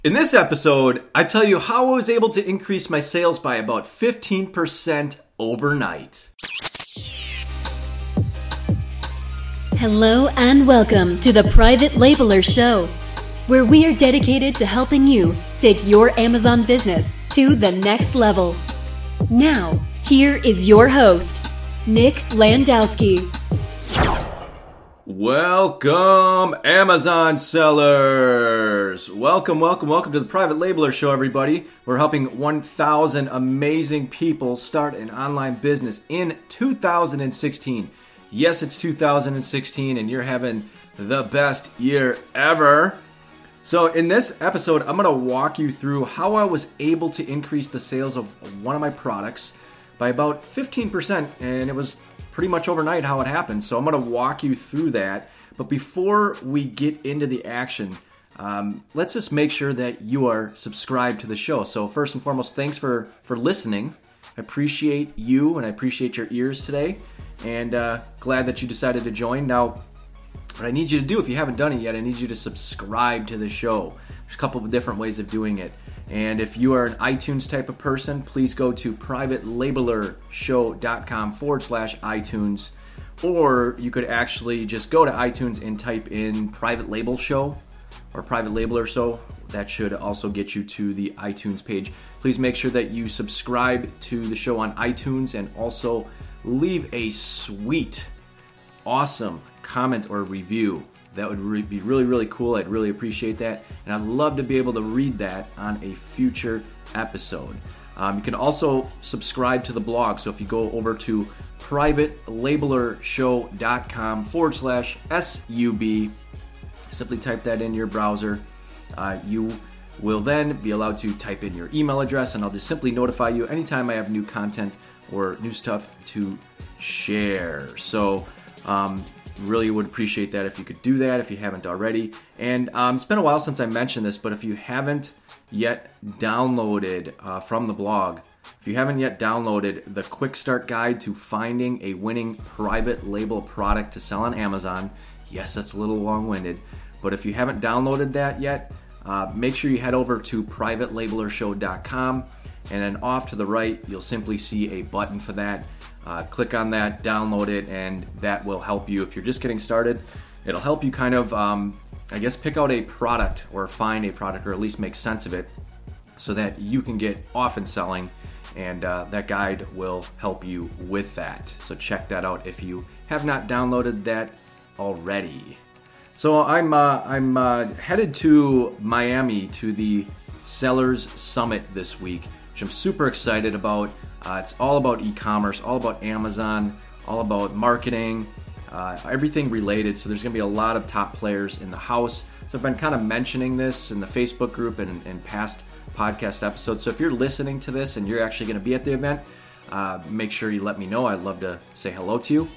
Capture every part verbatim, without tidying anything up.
In this episode, I tell you how I was able to increase my sales by about fifteen percent overnight. Hello and welcome to the Private Labeler Show, where we are dedicated to helping you take your Amazon business to the next level. Now, here is your host, Nick Landowski. Welcome, Amazon sellers! Welcome, welcome, welcome to the Private Labeler Show, everybody. We're helping one thousand amazing people start an online business in two thousand sixteen. Yes, it's two thousand sixteen, and you're having the best year ever. So in this episode, I'm going to walk you through how I was able to increase the sales of one of my products by about fifteen percent, and it was pretty much overnight how it happened. So I'm going to walk you through that. But before we get into the action, um, let's just make sure that you are subscribed to the show. So first and foremost, thanks for, for listening. I appreciate you and I appreciate your ears today. And uh, glad that you decided to join. Now, what I need you to do, if you haven't done it yet, I need you to subscribe to the show. There's a couple of different ways of doing it. And if you are an iTunes type of person, please go to privatelabelershow.com forward slash iTunes. Or you could actually just go to iTunes and type in Private Label Show or Private Labeler Show. That should also get you to the iTunes page. Please make sure that you subscribe to the show on iTunes and also leave a sweet, awesome comment or review. That would re- be really, really cool. I'd really appreciate that. And I'd love to be able to read that on a future episode. Um, you can also subscribe to the blog. So if you go over to privatelabelershow.com forward slash SUB, simply type that in your browser. Uh, you will then be allowed to type in your email address, and I'll just simply notify you anytime I have new content or new stuff to share. So, um, really would appreciate that if you could do that if you haven't already. And um, it's been a while since I mentioned this, but if you haven't yet downloaded uh, from the blog, if you haven't yet downloaded the Quick Start Guide to Finding a Winning Private Label Product to Sell on Amazon, yes, that's a little long-winded, but if you haven't downloaded that yet, uh, make sure you head over to private labeler show dot com, and then off to the right, you'll simply see a button for that. Uh, click on that, download it, and that will help you. If you're just getting started, it'll help you kind of, um, I guess, pick out a product or find a product or at least make sense of it so that you can get often selling, and uh, that guide will help you with that. So check that out if you have not downloaded that already. So I'm uh, I'm uh, headed to Miami to the Sellers Summit this week, which I'm super excited about. Uh, it's all about e-commerce, all about Amazon, all about marketing, uh, everything related. So there's going to be a lot of top players in the house. So I've been kind of mentioning this in the Facebook group and in past podcast episodes. So if you're listening to this and you're actually going to be at the event, uh, make sure you let me know. I'd love to say hello to you.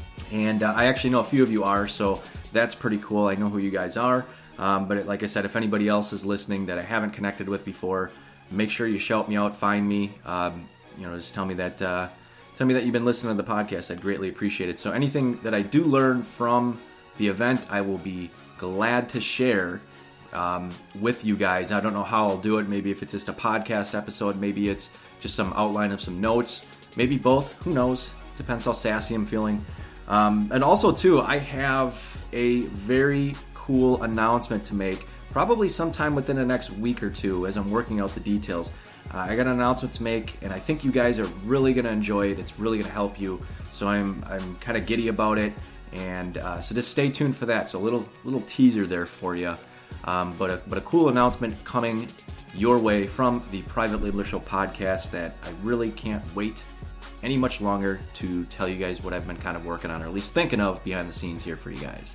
And uh, I actually know a few of you are, so that's pretty cool. I know who you guys are. Um, but like I said, if anybody else is listening that I haven't connected with before, make sure you shout me out, find me. Um, You know, just tell me that uh, tell me that you've been listening to the podcast. I'd greatly appreciate it. So anything that I do learn from the event, I will be glad to share um, with you guys. I don't know how I'll do it. Maybe if it's just a podcast episode, maybe it's just some outline of some notes, maybe both. Who knows? Depends how sassy I'm feeling. Um, and also, too, I have a very cool announcement to make, probably sometime within the next week or two as I'm working out the details. Uh, I got an announcement to make, and I think you guys are really going to enjoy it. It's really going to help you. So I'm I'm kind of giddy about it, and uh, so just stay tuned for that. So a little little teaser there for you, um, but a, but a cool announcement coming your way from the Private Labeler Show podcast that I really can't wait any much longer to tell you guys what I've been kind of working on, or at least thinking of behind the scenes here for you guys.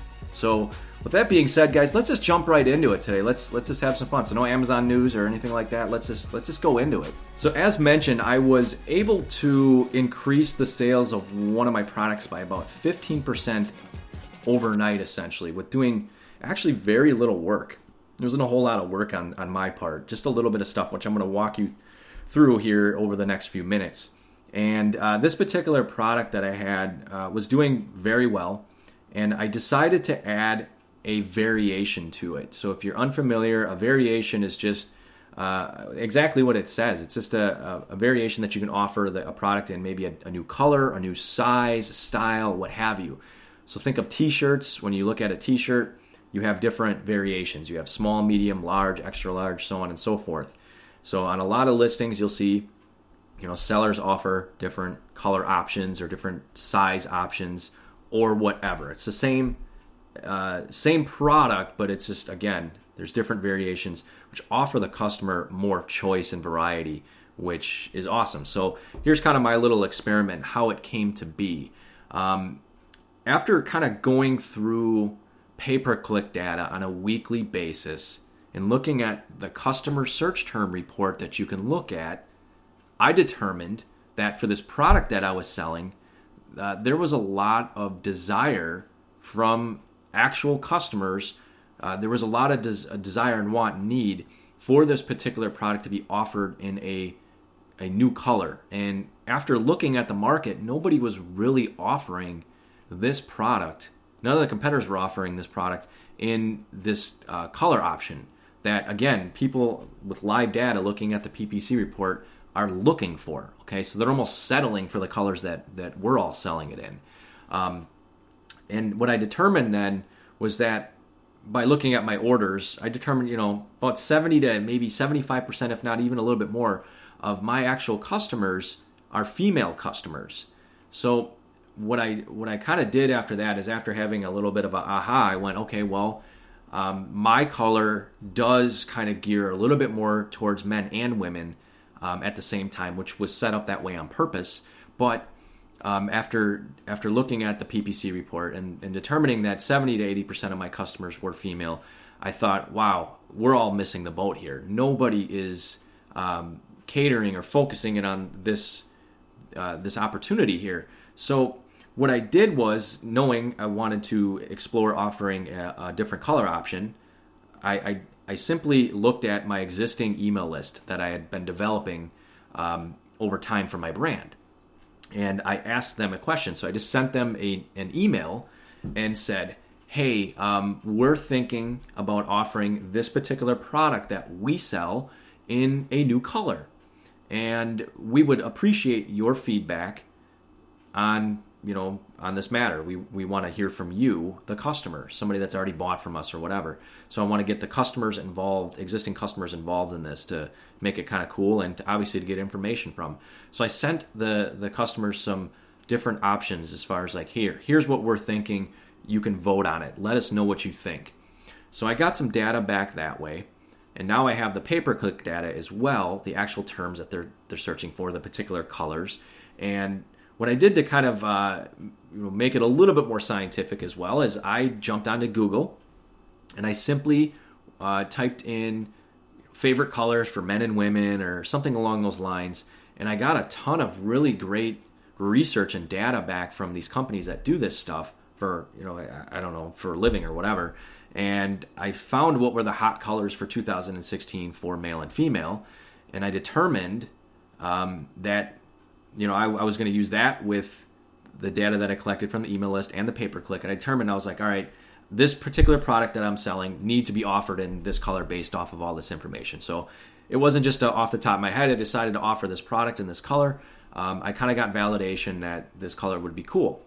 So with that being said, guys, let's just jump right into it today. Let's let's just have some fun. So no Amazon news or anything like that. Let's just let's just go into it. So as mentioned, I was able to increase the sales of one of my products by about fifteen percent overnight, essentially, with doing actually very little work. There wasn't a whole lot of work on, on my part, just a little bit of stuff, which I'm going to walk you through here over the next few minutes. And uh, this particular product that I had uh, was doing very well. And I decided to add a variation to it. So if you're unfamiliar, a variation is just uh, exactly what it says. It's just a, a, a variation that you can offer the, a product in, maybe a, a new color, a new size, style, what have you. So think of t-shirts. When you look at a t-shirt, you have different variations. You have small, medium, large, extra large, so on and so forth. So on a lot of listings, you'll see, you know, sellers offer different color options or different size options or whatever. It's the same uh, same product, but it's just, again, there's different variations which offer the customer more choice and variety, which is awesome. So here's kind of my little experiment, how it came to be. Um, after kind of going through pay-per-click data on a weekly basis and looking at the customer search term report that you can look at, I determined that for this product that I was selling, uh, there was a lot of desire from actual customers. Uh, there was a lot of des- a desire and want and need for this particular product to be offered in a a new color. And after looking at the market, nobody was really offering this product. None of the competitors were offering this product in this uh, color option that, again, people with live data looking at the P P C report are looking for. Okay, so they're almost settling for the colors that, that we're all selling it in. Um, and what I determined then was that by looking at my orders, I determined, you know, about seventy to maybe seventy-five percent, if not even a little bit more, of my actual customers are female customers. So what I what I kind of did after that is, after having a little bit of a aha, I went, okay, well, um, my color does kind of gear a little bit more towards men and women um, at the same time, which was set up that way on purpose. But um, after after looking at the P P C report and, and determining that seventy to eighty percent of my customers were female, I thought, wow, we're all missing the boat here. Nobody is um, catering or focusing it on this uh, this opportunity here. So what I did was, knowing I wanted to explore offering a, a different color option, I, I, I simply looked at my existing email list that I had been developing um, over time for my brand. And I asked them a question. So I just sent them a, an email and said, hey, um, we're thinking about offering this particular product that we sell in a new color. And we would appreciate your feedback on, you know, on this matter. We we want to hear from you, the customer, somebody that's already bought from us or whatever. So I want to get the customers involved, existing customers involved in this, to make it kind of cool and to, obviously to get information from. So I sent the the customers some different options as far as like, here, here's what we're thinking. You can vote on it. Let us know what you think. So I got some data back that way. And now I have the pay-per-click data as well, the actual terms that they're they're searching for, the particular colors. And what I did to kind of uh, you know, make it a little bit more scientific as well is I jumped onto Google and I simply uh, typed in favorite colors for men and women or something along those lines. And I got a ton of really great research and data back from these companies that do this stuff for, you know, I, I don't know, for a living or whatever. And I found what were the hot colors for two thousand sixteen for male and female. And I determined um, that, you know, I, I was going to use that with the data that I collected from the email list and the pay-per-click. And I determined, I was like, all right, this particular product that I'm selling needs to be offered in this color based off of all this information. So it wasn't just a, off the top of my head. I decided to offer this product in this color. Um, I kind of got validation that this color would be cool.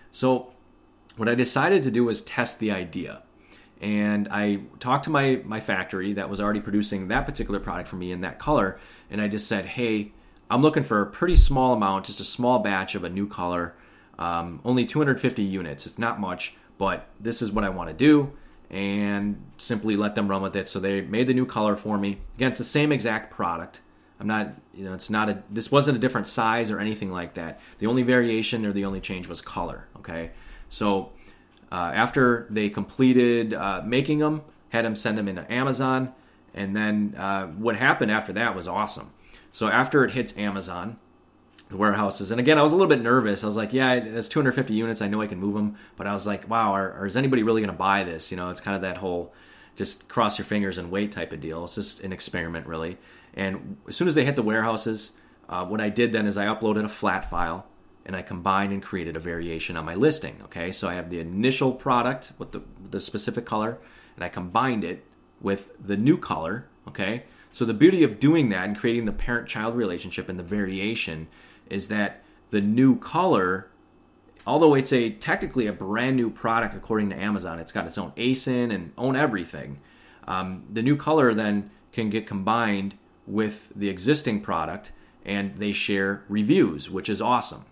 So what I decided to do was test the idea. And I talked to my, my factory that was already producing that particular product for me in that color. And I just said, hey, I'm looking for a pretty small amount, just a small batch of a new color, um, only two hundred fifty units. It's not much, but this is what I want to do, and simply let them run with it. So they made the new color for me. Again, it's the same exact product. I'm not, you know, it's not a, this wasn't a different size or anything like that. The only variation or the only change was color, okay? So uh, after they completed uh, making them, had them send them into Amazon, and then uh, what happened after that was awesome. So after it hits Amazon, the warehouses, and again, I was a little bit nervous. I was like, yeah, that's two hundred fifty units. I know I can move them. But I was like, wow, are, are, is anybody really going to buy this? You know, it's kind of that whole just cross your fingers and wait type of deal. It's just an experiment, really. And as soon as they hit the warehouses, uh, what I did then is I uploaded a flat file and I combined and created a variation on my listing. Okay, so I have the initial product with the, the specific color, and I combined it with the new color. Okay, so the beauty of doing that and creating the parent-child relationship and the variation is that the new color, although it's a technically a brand new product according to Amazon, it's got its own A S I N and own everything. Um, the new color then can get combined with the existing product, and they share reviews, which is awesome.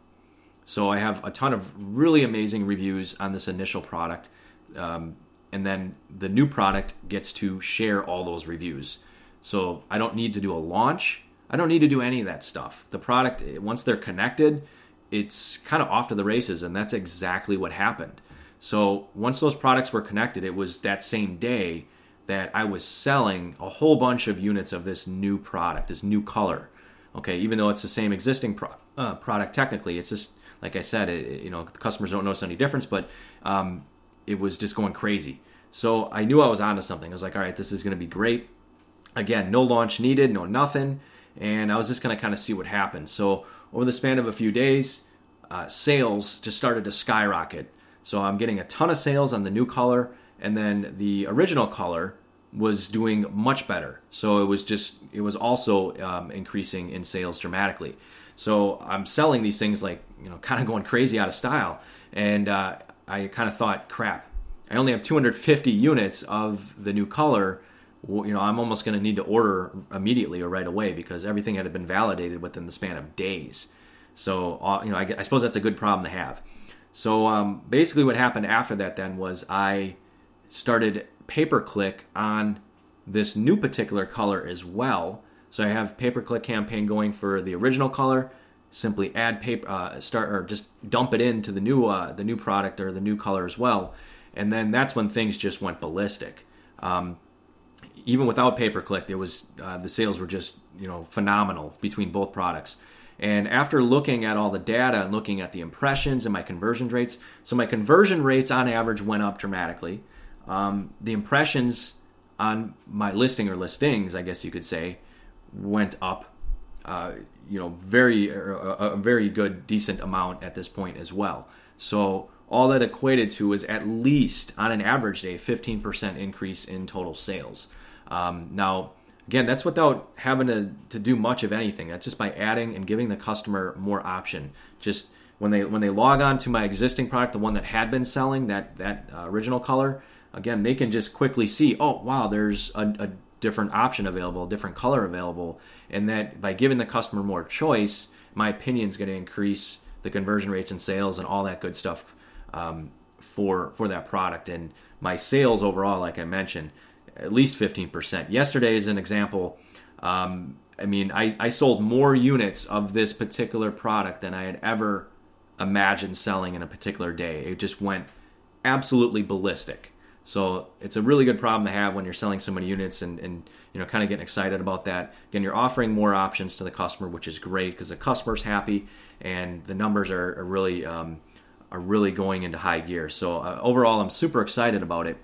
So I have a ton of really amazing reviews on this initial product, um, and then the new product gets to share all those reviews. So I don't need to do a launch. I don't need to do any of that stuff. The product, once they're connected, it's kind of off to the races, and that's exactly what happened. So once those products were connected, it was that same day that I was selling a whole bunch of units of this new product, this new color. Okay, even though it's the same existing pro- uh, product technically, it's just, like I said, it, you know, the customers don't notice any difference, but um, it was just going crazy. So I knew I was onto something. I was like, all right, this is going to be great. Again, no launch needed, no nothing. And I was just going to kind of see what happened. So over the span of a few days, uh, sales just started to skyrocket. So I'm getting a ton of sales on the new color, and then the original color was doing much better. So it was just, it was also um, increasing in sales dramatically. So I'm selling these things like, you know, kind of going crazy out of style. And uh, I kind of thought, crap, I only have two hundred fifty units of the new color. Well, you know, I'm almost going to need to order immediately or right away because everything had been validated within the span of days. So, uh, you know, I, I suppose that's a good problem to have. So um, basically what happened after that then was I started pay-per-click on this new particular color as well. So I have pay-per-click campaign going for the original color. Simply add paper, uh, start or just dump it into the new uh, the new product or the new color as well, and then that's when things just went ballistic. Um, even without pay-per-click, there was uh, the sales were just you know phenomenal between both products. And after looking at all the data and looking at the impressions and my conversion rates, so my conversion rates on average went up dramatically. Um, the impressions on my listing or listings, I guess you could say, went up, uh, you know, very a, a very good, decent amount at this point as well. So all that equated to was at least on an average day, fifteen percent increase in total sales. Um, now, again, that's without having to, to do much of anything. That's just by adding and giving the customer more option. Just when they when they log on to my existing product, the one that had been selling, that that uh, original color, again, they can just quickly see, oh, wow, there's a, a different option available, a different color available. And that by giving the customer more choice, my opinion is going to increase the conversion rates and sales and all that good stuff um, for for that product. And my sales overall, like I mentioned, at least fifteen percent. Yesterday is an example. Um, I mean, I, I sold more units of this particular product than I had ever imagined selling in a particular day. It just went absolutely ballistic. So it's a really good problem to have when you're selling so many units and, and you know, kind of getting excited about that. Again, you're offering more options to the customer, which is great because the customer's happy and the numbers are, are really um, are really going into high gear. So uh, overall, I'm super excited about it.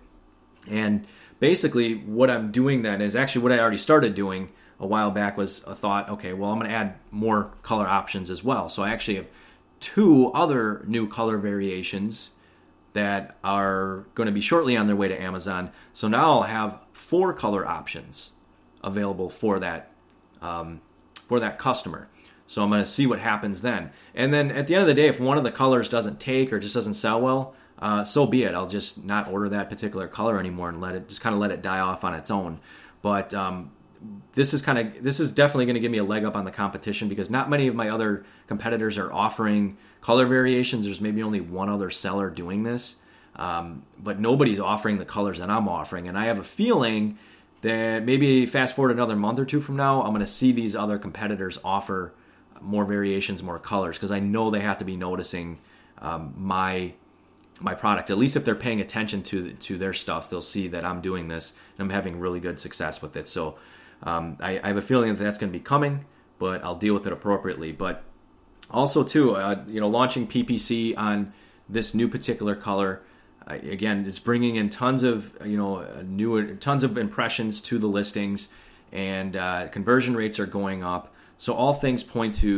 And basically, what I'm doing then is actually what I already started doing a while back was a thought, okay, well, I'm going to add more color options as well. So I actually have two other new color variations that are going to be shortly on their way to Amazon. So now I'll have four color options available for that um, for that customer. So I'm going to see what happens then. And then at the end of the day, if one of the colors doesn't take or just doesn't sell well, uh, so be it. I'll just not order that particular color anymore and let it just kind of let it die off on its own. But um, this is kind of this is definitely going to give me a leg up on the competition because not many of my other competitors are offering color variations. There's maybe only one other seller doing this, um, but nobody's offering the colors that I'm offering. And I have a feeling that maybe fast forward another month or two from now, I'm going to see these other competitors offer more variations, more colors, because I know they have to be noticing um, my my product. At least if they're paying attention to to their stuff, they'll see that I'm doing this and I'm having really good success with it. So um, I, I have a feeling that that's going to be coming, but I'll deal with it appropriately. But also, too, uh, you know, launching P P C on this new particular color, uh, again, it's bringing in tons of, you know, new, tons of impressions to the listings, and uh, conversion rates are going up. So all things point to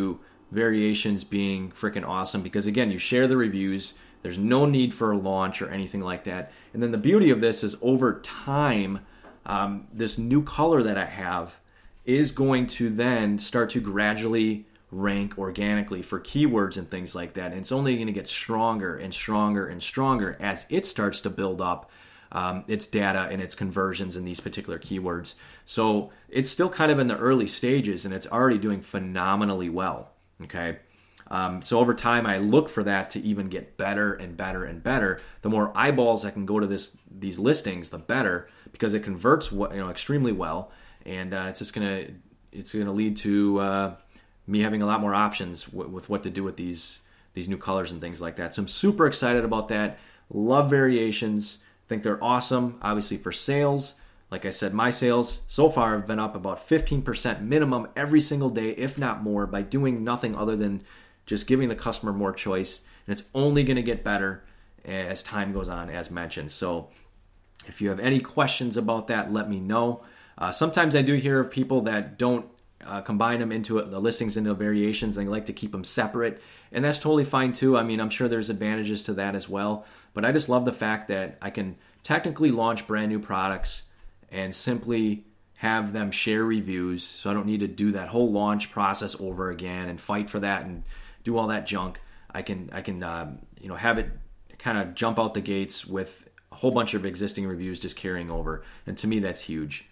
variations being freaking awesome because, again, you share the reviews. There's no need for a launch or anything like that. And then the beauty of this is over time, um, this new color that I have is going to then start to gradually rank organically for keywords and things like that. And it's only going to get stronger and stronger and stronger as it starts to build up um, its data and its conversions in these particular keywords. So it's still kind of in the early stages and it's already doing phenomenally well. Okay. Um, so over time, I look for that to even get better and better and better. The more eyeballs that can go to this these listings, the better, because it converts you know extremely well, and uh, it's just gonna it's gonna lead to uh, me having a lot more options w- with what to do with these these new colors and things like that. So I'm super excited about that. Love variations. Think they're awesome. Obviously for sales, like I said, my sales so far have been up about fifteen percent minimum every single day, if not more, by doing nothing other than just giving the customer more choice, and it's only going to get better as time goes on, as mentioned. So if you have any questions about that, let me know. Uh, sometimes I do hear of people that don't uh, combine them into the listings into variations. They like to keep them separate, and that's totally fine too. I mean, I'm sure there's advantages to that as well, but I just love the fact that I can technically launch brand new products and simply have them share reviews, so I don't need to do that whole launch process over again and fight for that and do all that junk. I can I can um, you know have it kind of jump out the gates with a whole bunch of existing reviews just carrying over, and to me that's huge.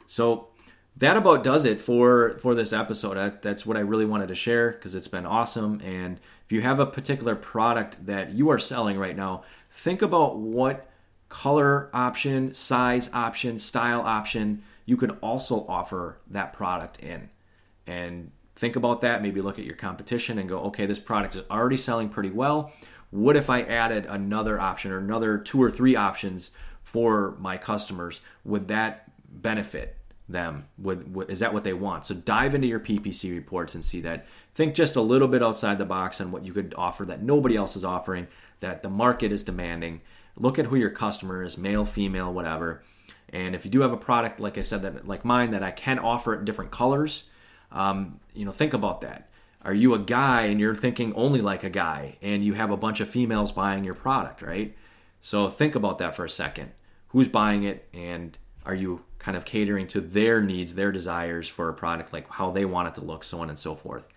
So that about does it for for this episode. That, that's what I really wanted to share because it's been awesome. And if you have a particular product that you are selling right now, think about what color option, size option, style option you could also offer that product in, and think about that. Maybe look at your competition and go, okay, this product is already selling pretty well. What if I added another option or another two or three options for my customers? Would that benefit them? Would, would, is that what they want? So dive into your P P C reports and see that. Think just a little bit outside the box on what you could offer that nobody else is offering, that the market is demanding. Look at who your customer is, male, female, whatever. And if you do have a product, like I said, that like mine, that I can offer in different colors, Um, you know, think about that. Are you a guy and you're thinking only like a guy and you have a bunch of females buying your product, right? So think about that for a second. Who's buying it, and are you kind of catering to their needs, their desires for a product, like how they want it to look, so on and so forth.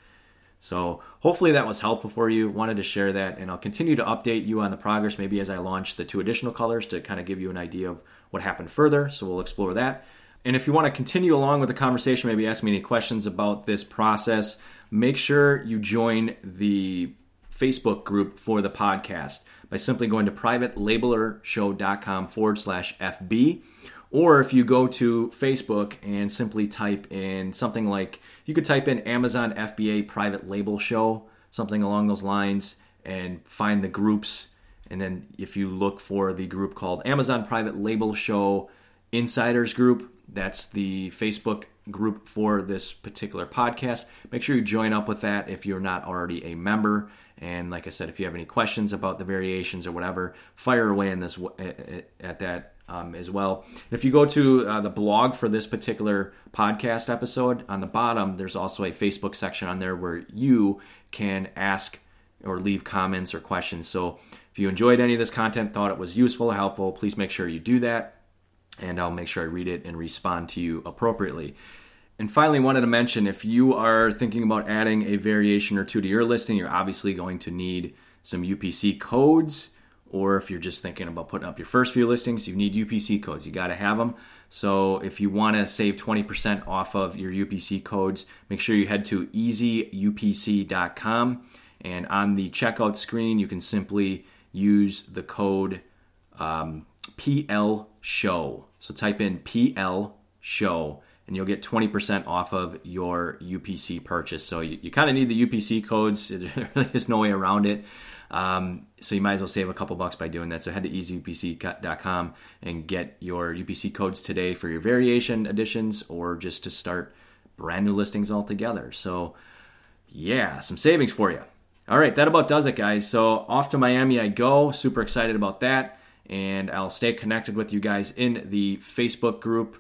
So hopefully that was helpful for you. Wanted to share that, and I'll continue to update you on the progress maybe as I launch the two additional colors to kind of give you an idea of what happened further. So we'll explore that. And if you want to continue along with the conversation, maybe ask me any questions about this process, make sure you join the Facebook group for the podcast by simply going to privatelabelershow.com forward slash FB. Or if you go to Facebook and simply type in something like, you could type in Amazon F B A Private Label Show, something along those lines, and find the groups. And then if you look for the group called Amazon Private Label Show Insiders Group, that's the Facebook group for this particular podcast. Make sure you join up with that if you're not already a member. And like I said, if you have any questions about the variations or whatever, fire away in this at that um, as well. And if you go to uh, the blog for this particular podcast episode, on the bottom, there's also a Facebook section on there where you can ask or leave comments or questions. So if you enjoyed any of this content, thought it was useful or helpful, please make sure you do that. And I'll make sure I read it and respond to you appropriately. And finally, wanted to mention, if you are thinking about adding a variation or two to your listing, you're obviously going to need some U P C codes. Or if you're just thinking about putting up your first few listings, you need U P C codes. You got to have them. So if you want to save twenty percent off of your U P C codes, make sure you head to easy U P C dot com. And on the checkout screen, you can simply use the code um, P L show. So type in P L show and you'll get twenty percent off of your U P C purchase. So you, you kind of need the U P C codes. There really is no way around it. Um, so you might as well save a couple bucks by doing that. So head to easy U P C dot com and get your U P C codes today for your variation additions or just to start brand new listings altogether. So yeah, some savings for you. All right, that about does it, guys. So off to Miami I go. Super excited about that. And I'll stay connected with you guys in the Facebook group.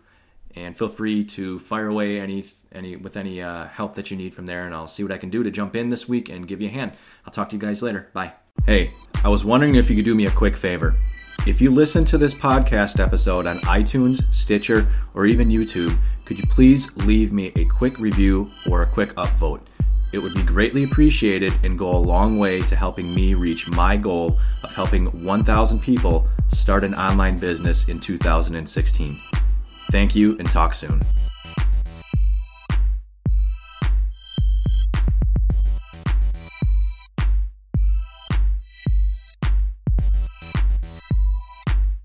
and feel free to fire away any any with any uh, help that you need from there, and I'll see what I can do to jump in this week and give you a hand. I'll talk to you guys later. Bye. Hey, I was wondering if you could do me a quick favor. If you listen to this podcast episode on iTunes, Stitcher, or even YouTube, could you please leave me a quick review or a quick upvote? It would be greatly appreciated and go a long way to helping me reach my goal of helping one thousand people start an online business in two thousand sixteen. Thank you, and talk soon.